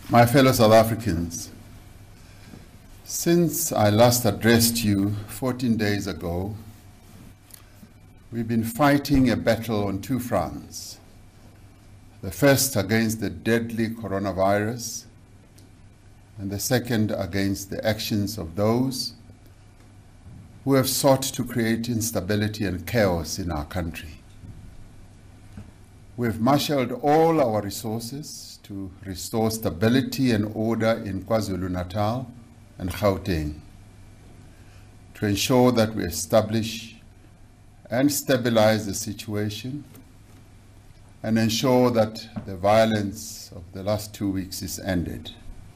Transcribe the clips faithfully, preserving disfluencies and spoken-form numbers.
My fellow South Africans, since I last addressed you fourteen days ago, we've been fighting a battle on two fronts. The first against the deadly coronavirus, and the second against the actions of those who have sought to create instability and chaos in our country. We've marshaled all our resources to restore stability and order in KwaZulu-Natal and Gauteng, to ensure that we establish and stabilize the situation and ensure that the violence of the last two weeks is ended.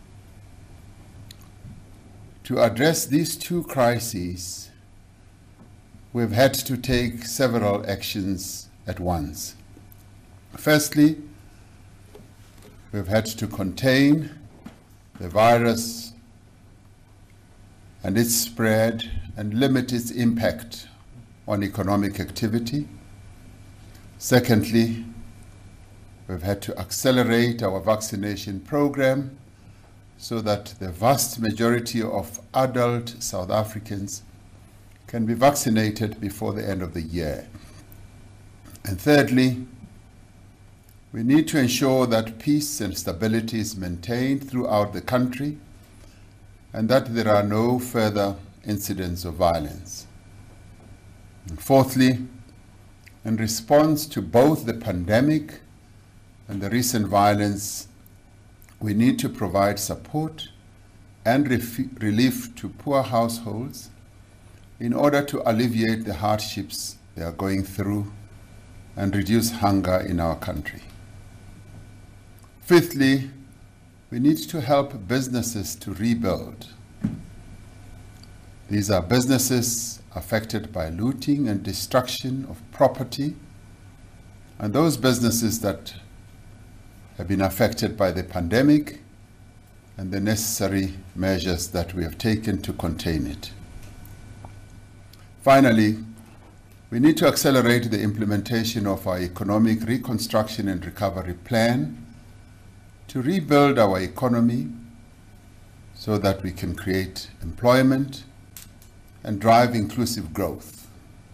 To address these two crises, we've had to take several actions at once. Firstly, we've had to contain the virus and its spread and limit its impact on economic activity. Secondly, we've had to accelerate our vaccination program so that the vast majority of adult South Africans can be vaccinated before the end of the year. And thirdly, we need to ensure that peace and stability is maintained throughout the country and that there are no further incidents of violence. And fourthly, in response to both the pandemic and the recent violence, we need to provide support and relief to poor households in order to alleviate the hardships they are going through and reduce hunger in our country. Fifthly, we need to help businesses to rebuild. These are businesses affected by looting and destruction of property, and those businesses that have been affected by the pandemic and the necessary measures that we have taken to contain it. Finally, we need to accelerate the implementation of our economic reconstruction and recovery plan to rebuild our economy so that we can create employment and drive inclusive growth.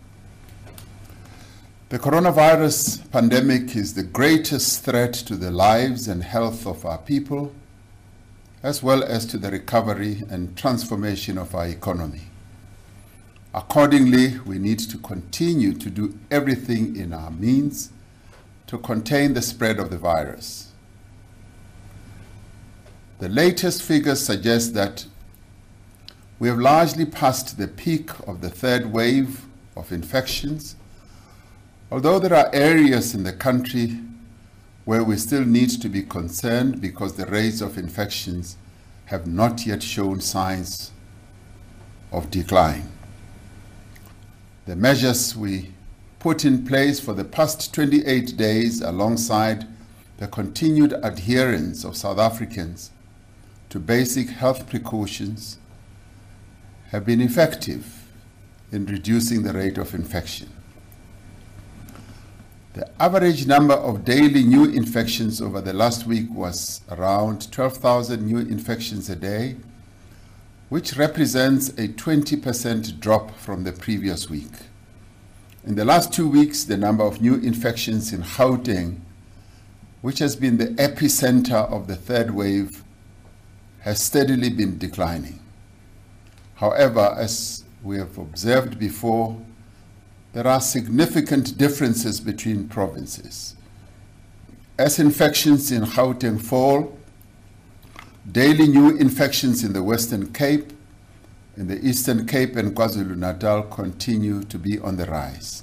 The coronavirus pandemic is the greatest threat to the lives and health of our people, as well as to the recovery and transformation of our economy. Accordingly, we need to continue to do everything in our means to contain the spread of the virus. The latest figures suggest that we have largely passed the peak of the third wave of infections, although there are areas in the country where we still need to be concerned because the rates of infections have not yet shown signs of decline. The measures we put in place for the past twenty-eight days, alongside the continued adherence of South Africans to basic health precautions, have been effective in reducing the rate of infection. The average number of daily new infections over the last week was around twelve thousand new infections a day, which represents a twenty percent drop from the previous week. In the last two weeks, the number of new infections in Gauteng, which has been the epicenter of the third wave, has steadily been declining. However, as we have observed before, there are significant differences between provinces. As infections in Gauteng fall, daily new infections in the Western Cape, in the Eastern Cape and KwaZulu-Natal continue to be on the rise.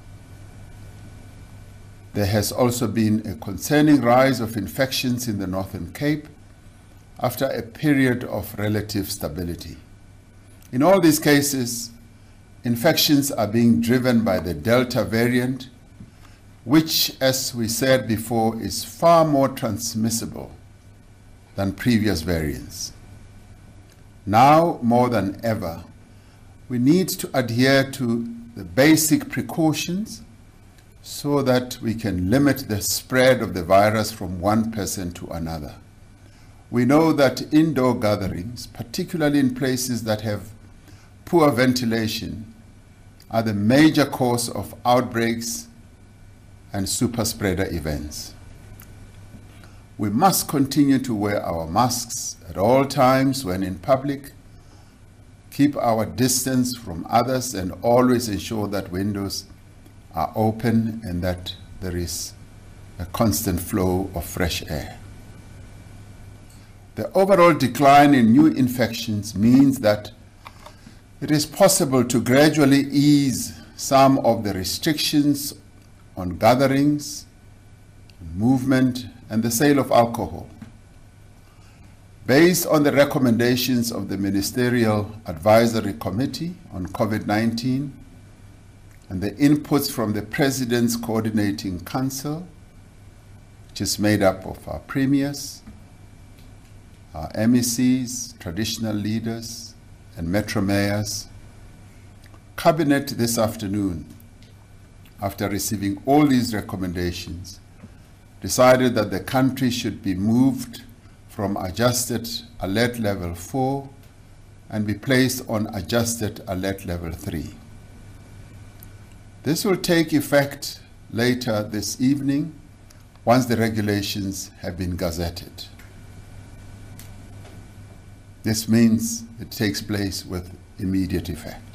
There has also been a concerning rise of infections in the Northern Cape after a period of relative stability. In all these cases, infections are being driven by the Delta variant, which, as we said before, is far more transmissible than previous variants. Now more than ever, we need to adhere to the basic precautions so that we can limit the spread of the virus from one person to another. We know that indoor gatherings, particularly in places that have poor ventilation, are the major cause of outbreaks and super spreader events. We must continue to wear our masks at all times when in public, keep our distance from others, and always ensure that windows are open and that there is a constant flow of fresh air. The overall decline in new infections means that it is possible to gradually ease some of the restrictions on gatherings, movement, and the sale of alcohol. Based on the recommendations of the Ministerial Advisory Committee on COVID nineteen and the inputs from the President's Coordinating Council, which is made up of our premiers, our M E Cs, traditional leaders, and metro mayors, Cabinet this afternoon, after receiving all these recommendations, decided that the country should be moved from adjusted alert level four and be placed on adjusted alert level three. This will take effect later this evening once the regulations have been gazetted. This means it takes place with immediate effect.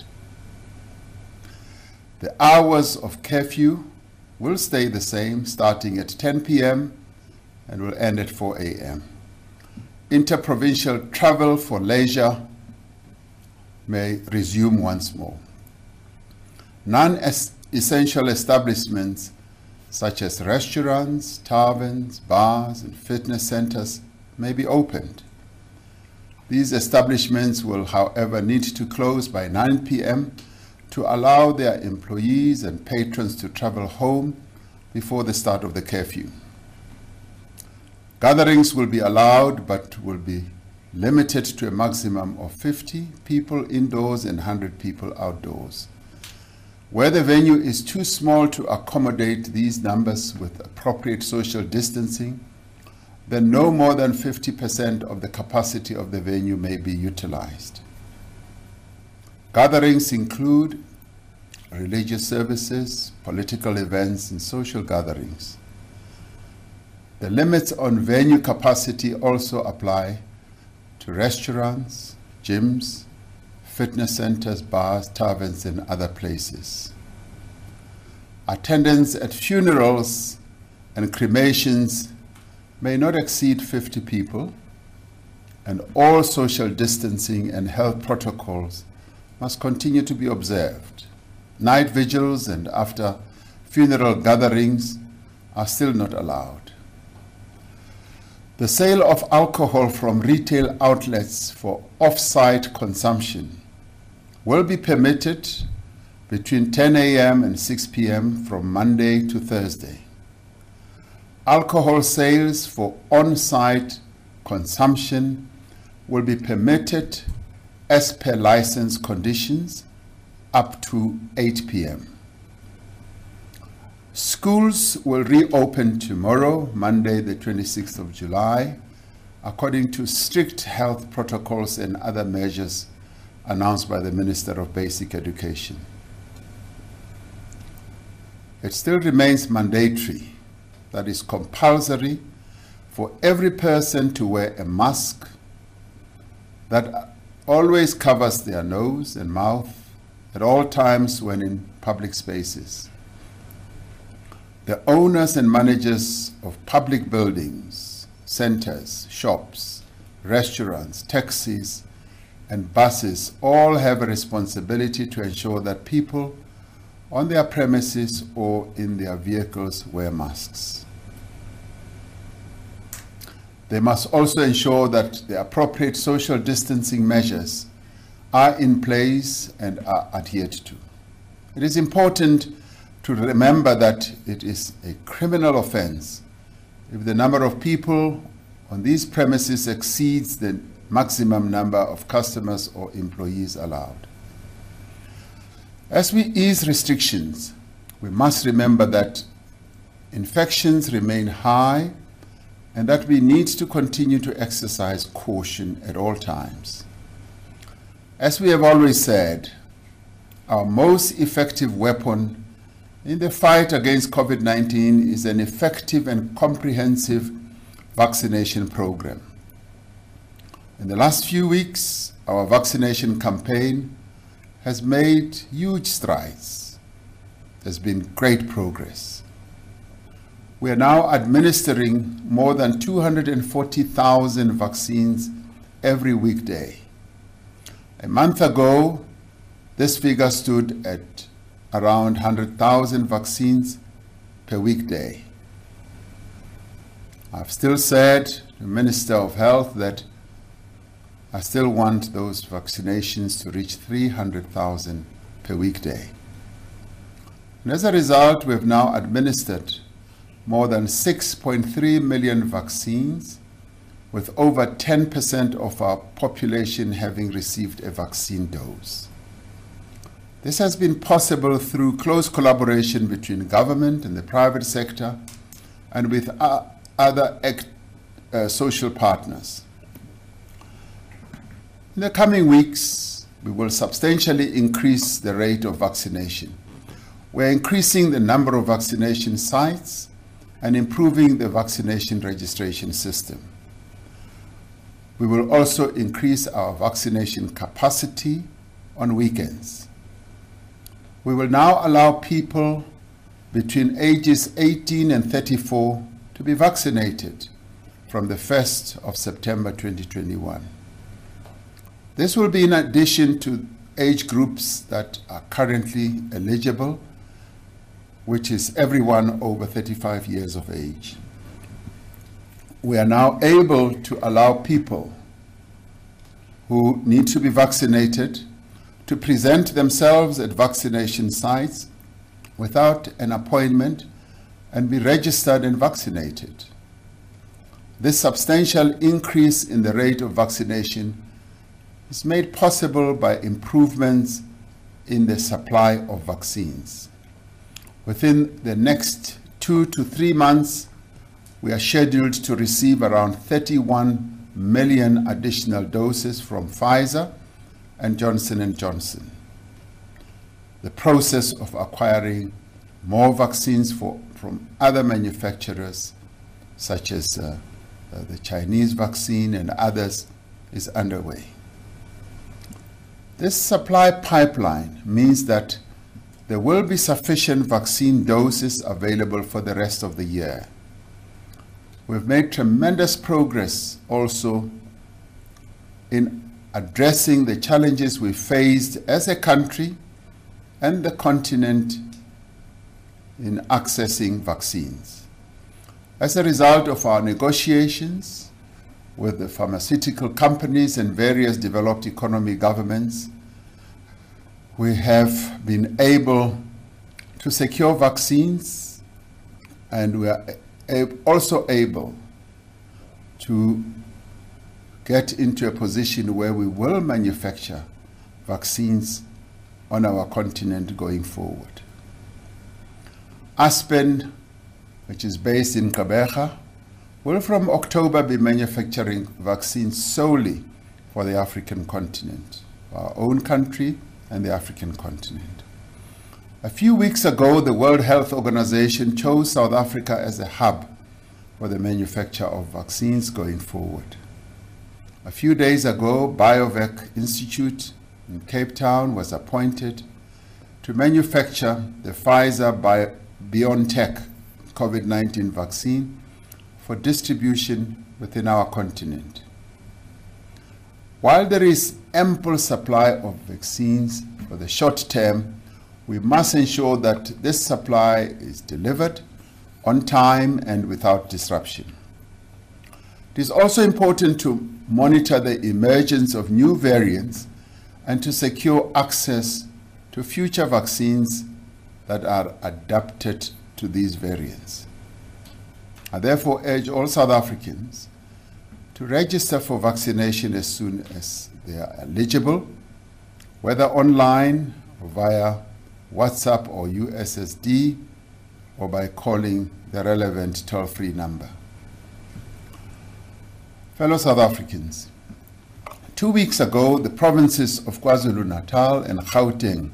The hours of curfew will stay the same, starting at ten p m and will end at four a m Interprovincial travel for leisure may resume once more. Non-essential establishments such as restaurants, taverns, bars, and fitness centers may be opened. These establishments will, however, need to close by nine p m to allow their employees and patrons to travel home before the start of the curfew. Gatherings will be allowed, but will be limited to a maximum of fifty people indoors and one hundred people outdoors. Where the venue is too small to accommodate these numbers with appropriate social distancing, then no more than fifty percent of the capacity of the venue may be utilized. Gatherings include religious services, political events, and social gatherings. The limits on venue capacity also apply to restaurants, gyms, fitness centers, bars, taverns, and other places. Attendance at funerals and cremations may not exceed fifty people, and all social distancing and health protocols must continue to be observed. Night vigils and after funeral gatherings are still not allowed. The sale of alcohol from retail outlets for off-site consumption will be permitted between ten a m and six p m from Monday to Thursday. Alcohol sales for on-site consumption will be permitted as per license conditions up to eight p m Schools will reopen tomorrow, Monday the twenty-sixth of July, according to strict health protocols and other measures announced by the Minister of Basic Education. It still remains mandatory, that is compulsory, for every person to wear a mask that always covers their nose and mouth at all times when in public spaces. The owners and managers of public buildings, centers, shops, restaurants, taxis, and buses all have a responsibility to ensure that people on their premises or in their vehicles wear masks. They must also ensure that the appropriate social distancing measures are in place and are adhered to. It is important to remember that it is a criminal offense if the number of people on these premises exceeds the maximum number of customers or employees allowed. As we ease restrictions, we must remember that infections remain high and that we need to continue to exercise caution at all times. As we have always said, our most effective weapon in the fight against COVID nineteen is an effective and comprehensive vaccination program. In the last few weeks, our vaccination campaign has made huge strides. There's been great progress. We are now administering more than two hundred forty thousand vaccines every weekday. A month ago, this figure stood at around one hundred thousand vaccines per weekday. I've still said to the Minister of Health that I still want those vaccinations to reach three hundred thousand per weekday. And as a result, we've now administered more than six point three million vaccines, with over ten percent of our population having received a vaccine dose. This has been possible through close collaboration between government and the private sector and with uh, other act, uh, social partners. In the coming weeks, we will substantially increase the rate of vaccination. We're increasing the number of vaccination sites and improving the vaccination registration system. We will also increase our vaccination capacity on weekends. We will now allow people between ages eighteen and thirty-four to be vaccinated from the first of September twenty twenty-one. This will be in addition to age groups that are currently eligible, which is everyone over thirty-five years of age. We are now able to allow people who need to be vaccinated to present themselves at vaccination sites without an appointment and be registered and vaccinated. This substantial increase in the rate of vaccination is made possible by improvements in the supply of vaccines. Within the next two to three months, we are scheduled to receive around thirty-one million additional doses from Pfizer and Johnson and Johnson. The process of acquiring more vaccines for, from other manufacturers, such as uh, uh, the Chinese vaccine and others, is underway. This supply pipeline means that there will be sufficient vaccine doses available for the rest of the year. We've made tremendous progress also in addressing the challenges we faced as a country and the continent in accessing vaccines. As a result of our negotiations with the pharmaceutical companies and various developed economy governments, we have been able to secure vaccines, and we are also able to get into a position where we will manufacture vaccines on our continent going forward. Aspen, which is based in Gqeberha, will from October be manufacturing vaccines solely for the African continent, our own country and the African continent. A few weeks ago, the World Health Organization chose South Africa as a hub for the manufacture of vaccines going forward. A few days ago, BioVac Institute in Cape Town was appointed to manufacture the Pfizer-BioNTech COVID nineteen vaccine for distribution within our continent. While there is ample supply of vaccines for the short term, we must ensure that this supply is delivered on time and without disruption. It is also important to monitor the emergence of new variants and to secure access to future vaccines that are adapted to these variants. I therefore urge all South Africans to register for vaccination as soon as they are eligible, whether online or via WhatsApp or U S S D, or by calling the relevant toll-free number. Fellow South Africans, two weeks ago, the provinces of KwaZulu-Natal and Gauteng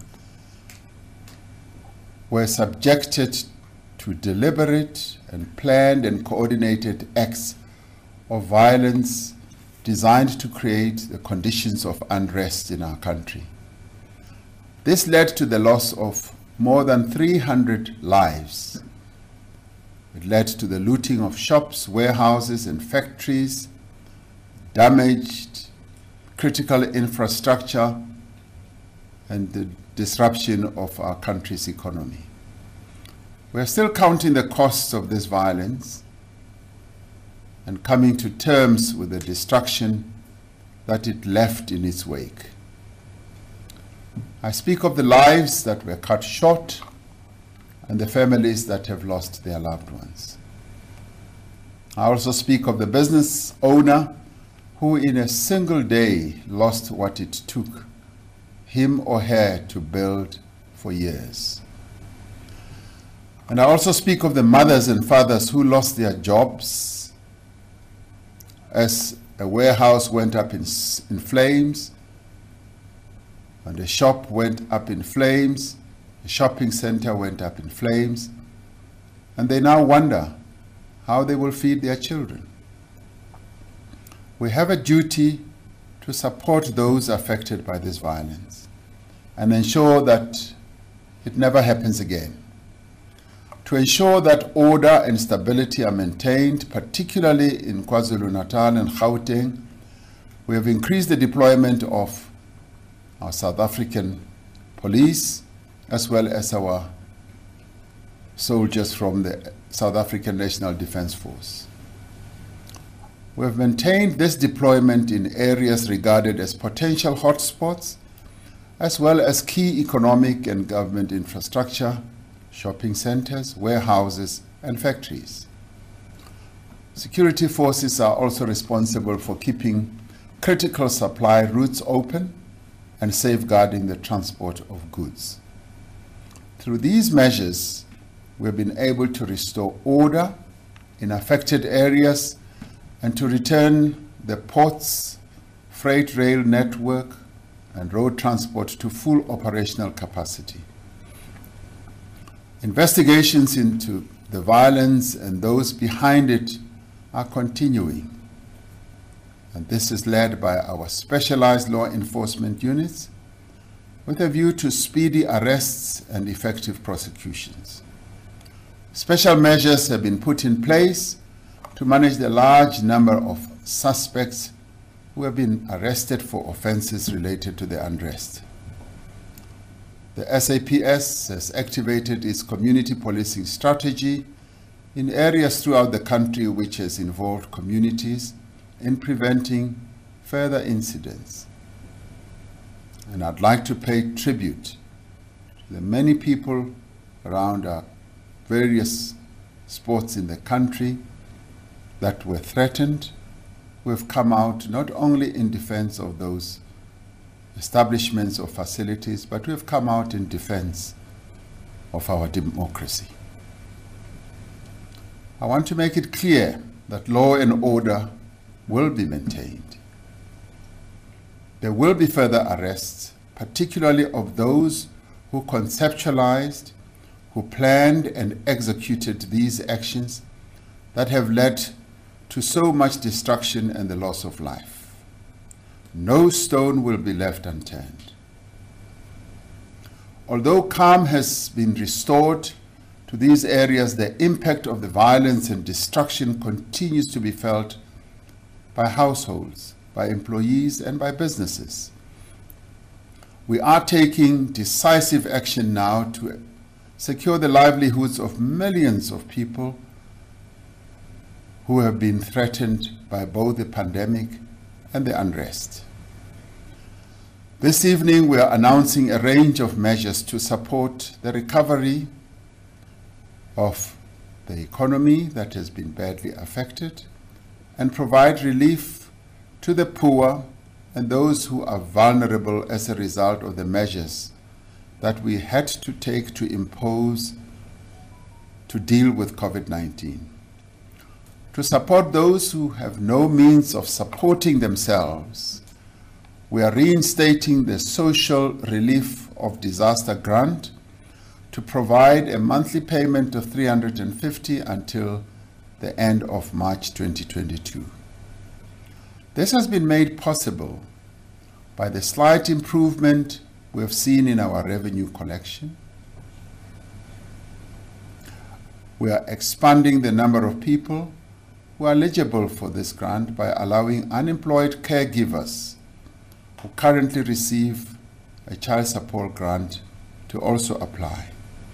were subjected to deliberate and planned and coordinated acts of violence designed to create the conditions of unrest in our country. This led to the loss of more than three hundred lives. It led to the looting of shops, warehouses, and factories, damaged critical infrastructure, and the disruption of our country's economy. We are still counting the costs of this violence and coming to terms with the destruction that it left in its wake. I speak of the lives that were cut short and the families that have lost their loved ones. I also speak of the business owner who in a single day lost what it took him or her to build for years. And I also speak of the mothers and fathers who lost their jobs as a warehouse went up in, in flames, and a shop went up in flames, a shopping center went up in flames, and they now wonder how they will feed their children. We have a duty to support those affected by this violence and ensure that it never happens again. To ensure that order and stability are maintained, particularly in KwaZulu-Natal and Gauteng, we have increased the deployment of our South African police as well as our soldiers from the South African National Defence Force. We have maintained this deployment in areas regarded as potential hotspots, as well as key economic and government infrastructure, shopping centers, warehouses, and factories. Security forces are also responsible for keeping critical supply routes open and safeguarding the transport of goods. Through these measures, we've been able to restore order in affected areas and to return the ports, freight rail network, and road transport to full operational capacity. Investigations into the violence and those behind it are continuing, and this is led by our specialized law enforcement units with a view to speedy arrests and effective prosecutions. Special measures have been put in place to manage the large number of suspects who have been arrested for offenses related to the unrest. The S A P S has activated its community policing strategy in areas throughout the country which has involved communities in preventing further incidents. And I'd like to pay tribute to the many people around our various spots in the country that were threatened, who have come out not only in defense of those establishments or facilities, but we have come out in defense of our democracy. I want to make it clear that law and order will be maintained. There will be further arrests, particularly of those who conceptualized, who planned and executed these actions that have led to so much destruction and the loss of life. No stone will be left unturned. Although calm has been restored to these areas, the impact of the violence and destruction continues to be felt by households, by employees, and by businesses. We are taking decisive action now to secure the livelihoods of millions of people who have been threatened by both the pandemic and the unrest. This evening, we are announcing a range of measures to support the recovery of the economy that has been badly affected and provide relief to the poor and those who are vulnerable as a result of the measures that we had to take to impose to deal with COVID nineteen. To support those who have no means of supporting themselves, we are reinstating the Social Relief of Disaster Grant to provide a monthly payment of three hundred fifty until the end of March twenty twenty-two. This has been made possible by the slight improvement we have seen in our revenue collection. We are expanding the number of people who are eligible for this grant by allowing unemployed caregivers who currently receive a child support grant to also apply.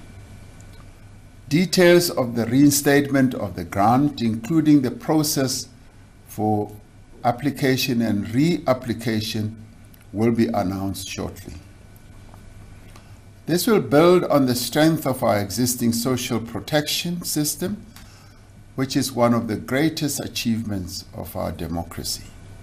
Details of the reinstatement of the grant, including the process for application and reapplication, will be announced shortly. This will build on the strength of our existing social protection system, which is one of the greatest achievements of our democracy.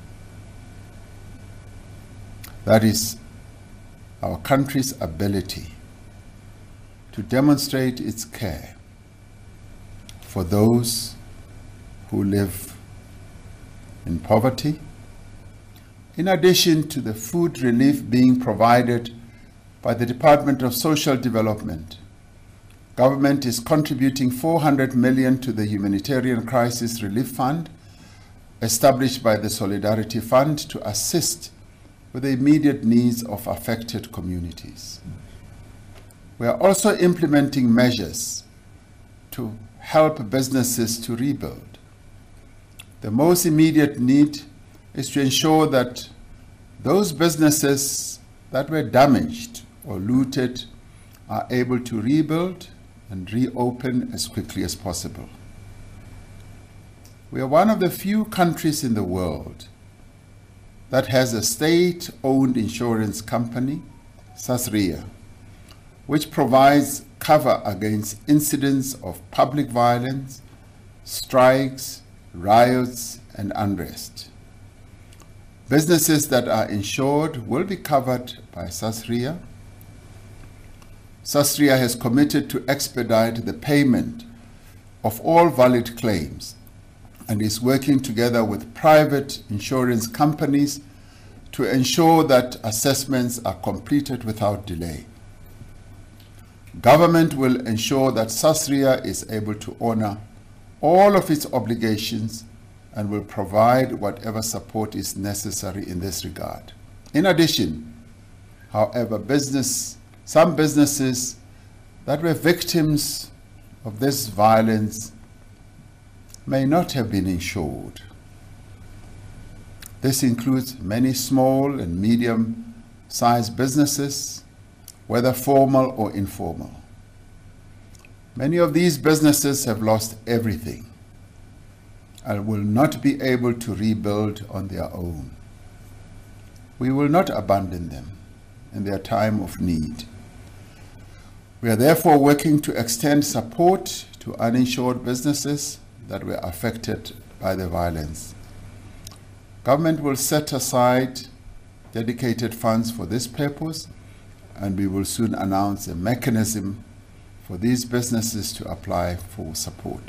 That is our country's ability to demonstrate its care for those who live in poverty, in addition to the food relief being provided by the Department of Social Development. Government is contributing four hundred million dollars to the Humanitarian Crisis Relief Fund, established by the Solidarity Fund to assist with the immediate needs of affected communities. We are also implementing measures to help businesses to rebuild. The most immediate need is to ensure that those businesses that were damaged or looted are able to rebuild and reopen as quickly as possible. We are one of the few countries in the world that has a state-owned insurance company, Sasria, which provides cover against incidents of public violence, strikes, riots, and unrest. Businesses that are insured will be covered by Sasria. Sasria has committed to expedite the payment of all valid claims and is working together with private insurance companies to ensure that assessments are completed without delay. Government will ensure that Sasria is able to honor all of its obligations and will provide whatever support is necessary in this regard. In addition, however, business, some businesses that were victims of this violence may not have been insured. This includes many small and medium-sized businesses, whether formal or informal. Many of these businesses have lost everything and will not be able to rebuild on their own. We will not abandon them in their time of need. We are therefore working to extend support to uninsured businesses that were affected by the violence. Government will set aside dedicated funds for this purpose, and we will soon announce a mechanism for these businesses to apply for support.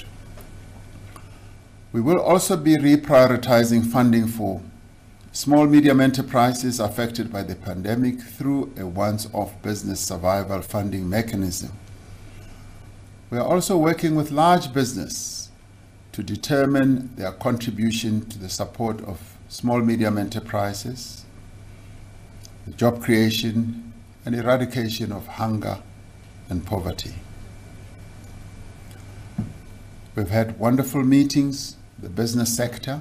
We will also be reprioritizing funding for small medium enterprises affected by the pandemic through a once-off business survival funding mechanism. We are also working with large business to determine their contribution to the support of small medium enterprises, the job creation and eradication of hunger and poverty. We've had wonderful meetings, the business sector,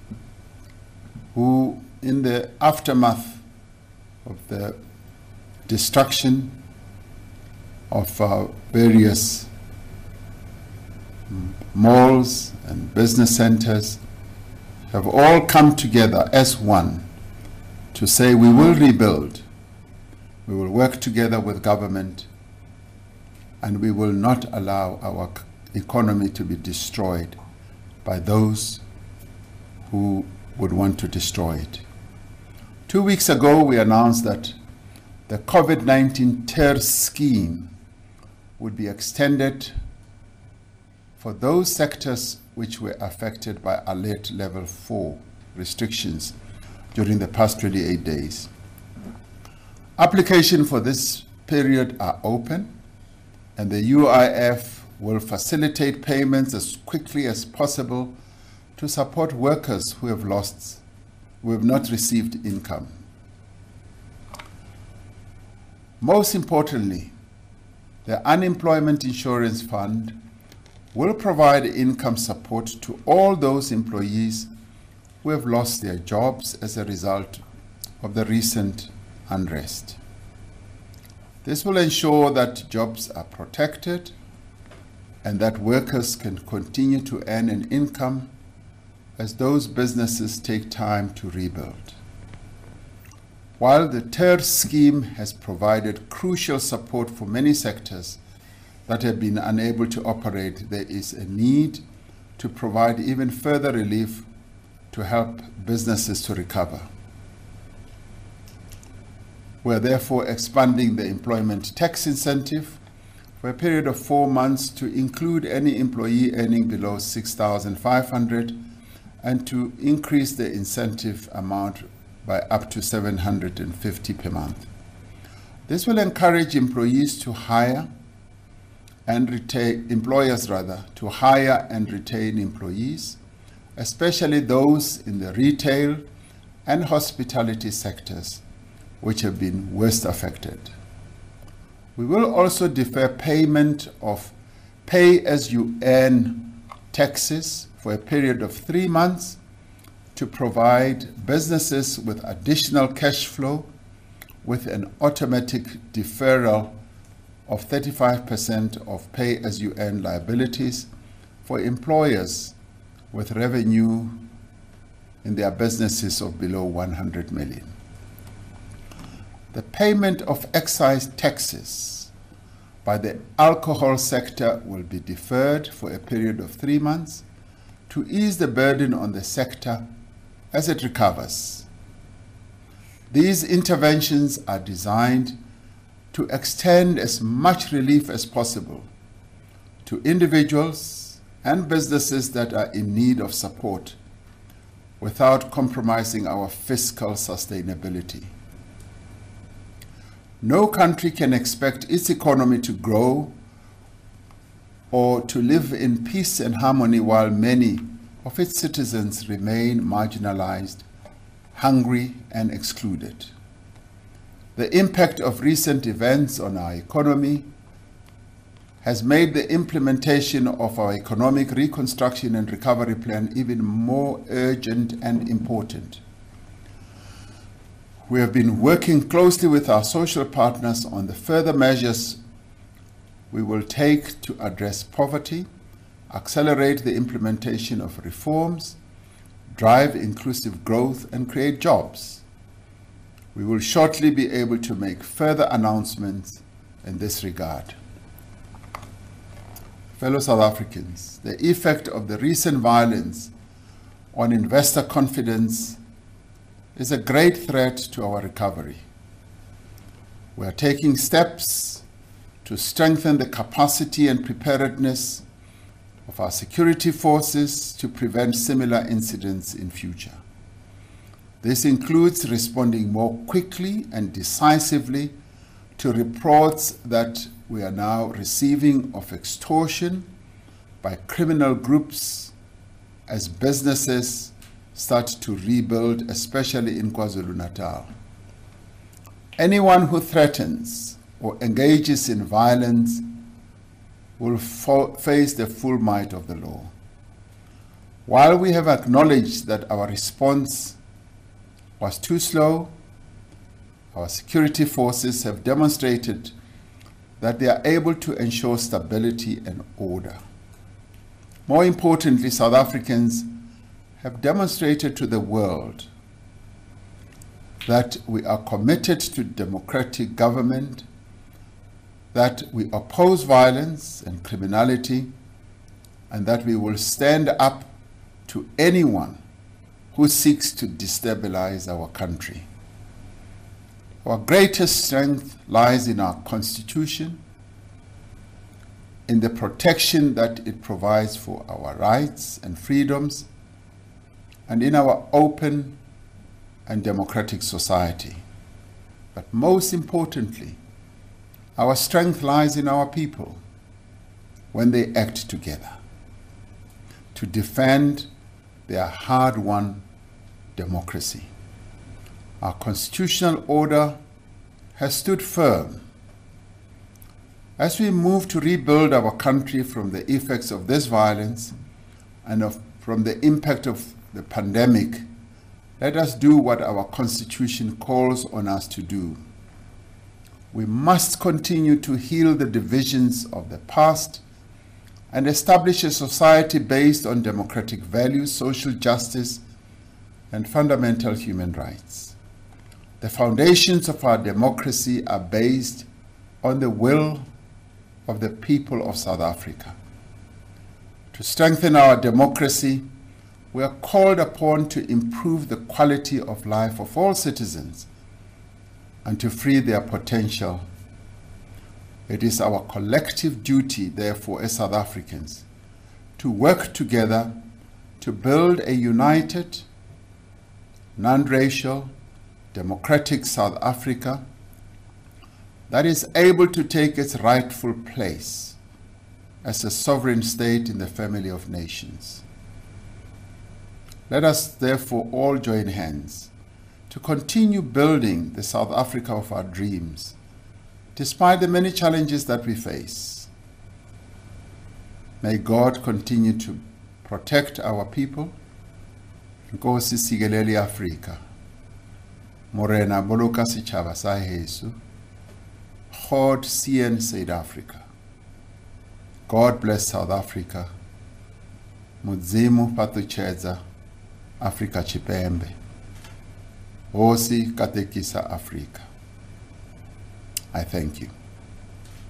who in the aftermath of the destruction of uh, various malls and business centers have all come together as one to say we will rebuild, we will work together with government, and we will not allow our economy to be destroyed by those who would want to destroy it. Two weeks ago, we announced that the COVID nineteen TERS scheme would be extended for those sectors which were affected by alert level four restrictions during the past twenty-eight days. Applications for this period are open, and the U I F will facilitate payments as quickly as possible to support workers who have lost, who have not received income. Most importantly, the Unemployment Insurance Fund will provide income support to all those employees who have lost their jobs as a result of the recent unrest. This will ensure that jobs are protected and that workers can continue to earn an income as those businesses take time to rebuild. While the T E R scheme has provided crucial support for many sectors that have been unable to operate, there is a need to provide even further relief to help businesses to recover. We are therefore expanding the employment tax incentive for a period of four months to include any employee earning below six thousand five hundred dollars and to increase the incentive amount by up to seven hundred fifty dollars per month. This will encourage employees to hire and retain, employers rather, to hire and retain employees, especially those in the retail and hospitality sectors, which have been worst affected. We will also defer payment of pay-as-you-earn taxes for a period of three months to provide businesses with additional cash flow with an automatic deferral of thirty-five percent of pay-as-you-earn liabilities for employers with revenue in their businesses of below one hundred million. The payment of excise taxes by the alcohol sector will be deferred for a period of three months to ease the burden on the sector as it recovers. These interventions are designed to extend as much relief as possible to individuals and businesses that are in need of support without compromising our fiscal sustainability. No country can expect its economy to grow or to live in peace and harmony while many of its citizens remain marginalized, hungry, and excluded. The impact of recent events on our economy has made the implementation of our economic reconstruction and recovery plan even more urgent and important. We have been working closely with our social partners on the further measures we will take to address poverty, accelerate the implementation of reforms, drive inclusive growth, and create jobs. We will shortly be able to make further announcements in this regard. Fellow South Africans, the effect of the recent violence on investor confidence is a great threat to our recovery. We are taking steps to strengthen the capacity and preparedness of our security forces to prevent similar incidents in future. This includes responding more quickly and decisively to reports that we are now receiving of extortion by criminal groups as businesses start to rebuild, especially in KwaZulu-Natal. Anyone who threatens or engages in violence will face the full might of the law. While we have acknowledged that our response was too slow, our security forces have demonstrated that they are able to ensure stability and order. More importantly, South Africans have demonstrated to the world that we are committed to democratic government, that we oppose violence and criminality, and that we will stand up to anyone who seeks to destabilize our country. Our greatest strength lies in our Constitution, in the protection that it provides for our rights and freedoms, and in our open and democratic society. But most importantly, our strength lies in our people when they act together to defend their hard-won democracy. Our constitutional order has stood firm. As we move to rebuild our country from the effects of this violence and of, from the impact of the pandemic, let us do what our Constitution calls on us to do. We must continue to heal the divisions of the past and establish a society based on democratic values, social justice, and fundamental human rights. The foundations of our democracy are based on the will of the people of South Africa. To strengthen our democracy, we are called upon to improve the quality of life of all citizens and to free their potential. It is our collective duty, therefore, as South Africans, to work together to build a united, non-racial, democratic South Africa that is able to take its rightful place as a sovereign state in the family of nations. Let us therefore all join hands to continue building the South Africa of our dreams, despite the many challenges that we face. May God continue to protect our people. Nkosi sikelele Afrika. Morena boloka setjhaba sa heso. God seën South Africa. God bless South Africa. Mudzimu patuchedza Afrika Chipembe. Hosi katekisa Afrika. I thank you.